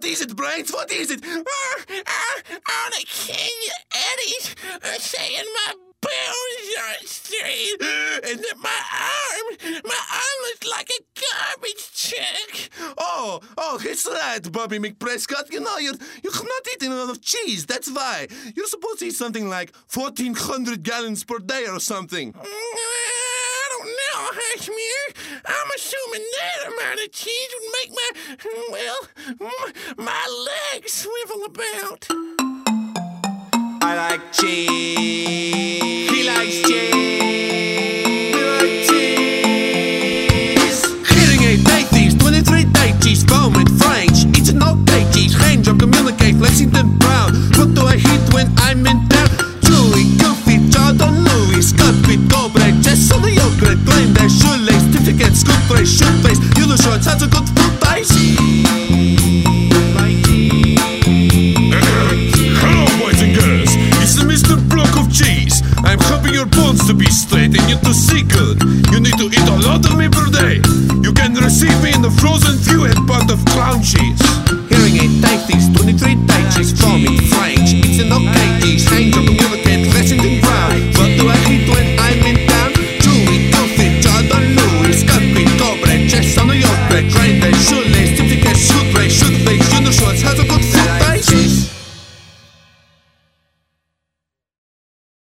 is it, Brains? What is it? On a king, Eddie, saying my bones are straight, and that my arm looks like a garbage truck. Oh, it's right, Bobby McPrescott. You know, you're not eating enough cheese. That's why. You're supposed to eat something like 1,400 gallons per day or something. I don't know, Hashmir. I'm assuming that amount of cheese would make my legs swivel about. I like cheese. He likes cheese. We like cheese. Hearing aid, day thieves, 23-day cheese, foam and French. It's an okay cheese, handjob, communicate, Lexington Brown. What do I hit when I'm in town? Chewy, Goofy, Jordan, Louis, Scott, Pete, Goldberg, Jess, on the yogurt, claim their shoelace, certificates, good face, shoot face, you the short, such a good food dice. Hello, boys and girls. It's Mr. Block of Cheese. I'm helping your bones to be straight and you to see good. You need to eat a lot of me per day. You can receive me in the frozen view head part of clown cheese.